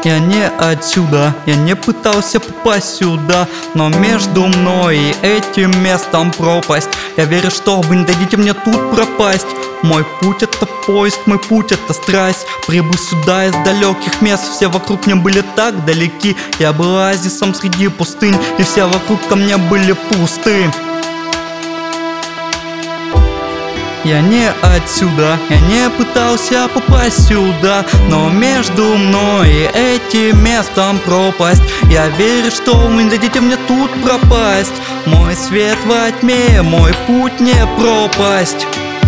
Я не отсюда, я не пытался попасть сюда, но между мной и этим местом пропасть. Я верю, что вы не дадите мне тут пропасть. Мой путь — это поиск, мой путь — это страсть. Прибыл сюда из далеких мест, все вокруг мне были так далеки. Я был оазисом среди пустынь, и все вокруг ко мне были пусты. Я не отсюда, я не пытался попасть сюда, но между мной и этим местом пропасть. Я верю, что вы не дадите мне тут пропасть. Мой свет во тьме, мой путь не пропасть.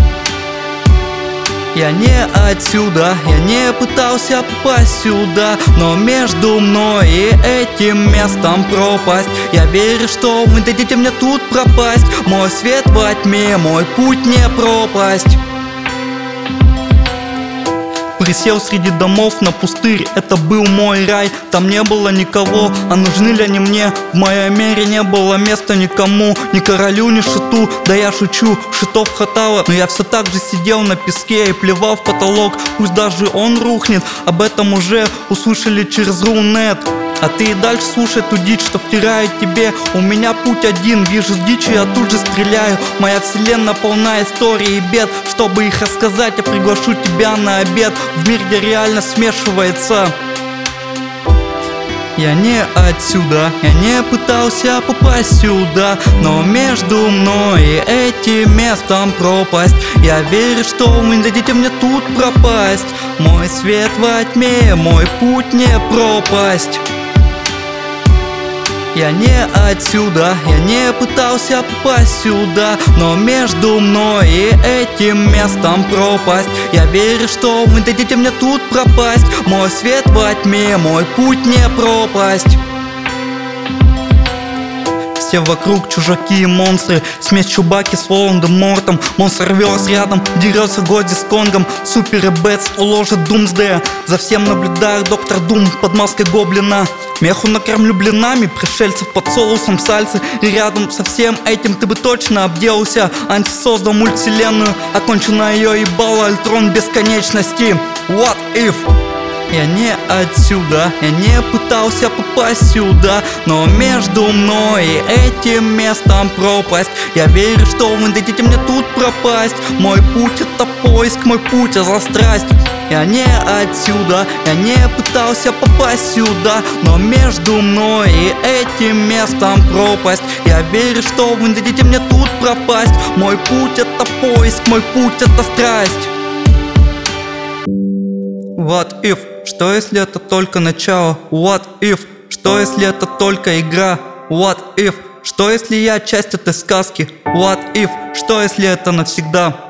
Я не отсюда, я не пытался попасть сюда, но между мной и этим местом пропасть. Я верю, что вы дадите мне тут пропасть. Мой свет во тьме, мой путь не пропасть. Присел среди домов на пустырь, это был мой рай. Там не было никого, а нужны ли они мне? В моей мере не было места никому, ни королю, ни шиту. Да я шучу, шитов хватало, но я все так же сидел на песке и плевал в потолок. Пусть даже он рухнет, об этом уже услышали через Рунет. А ты и дальше слушай ту дичь, что втирает тебе. У меня путь один, вижу дичь, и я тут же стреляю. Моя вселенная полна историй и бед. Чтобы их рассказать, я приглашу тебя на обед в мир, где реальность смешивается. Я не отсюда, я не пытался попасть сюда, но между мной и этим местом пропасть. Я верю, что вы не дадите мне тут пропасть. Мой свет во тьме, мой путь не пропасть. Я не отсюда, я не пытался попасть сюда, но между мной и этим местом пропасть. Я верю, что вы дадите мне тут пропасть. Мой свет во тьме, мой путь не пропасть. Все вокруг чужаки и монстры, смесь Чубаки с Волан-де-Мортом. Монстр-верс рядом, дерется Годзи с Конгом. Супер и Бэтс уложит Думсдея. За всем наблюдает доктор Дум под маской гоблина. Меху накормлю блинами, пришельцев под соусом сальсы. И рядом со всем этим ты бы точно обделался. Анти создал мультивселенную, окончил на ее ебало Альтрон бесконечности. What if? Я не отсюда, я не пытался попасть сюда, но между мной и этим местом пропасть. Я верю, что вы дадите мне тут пропасть. Мой путь — это поиск, мой путь — это страсть. Я не отсюда, я не пытался попасть сюда, но между мной и этим местом пропасть. Я верю, что вы дадите мне тут пропасть. Мой путь — это поиск, мой путь — это страсть. What if? Что если это только начало? What if? Что если это только игра? What if? Что если я часть этой сказки? What if? Что если это навсегда?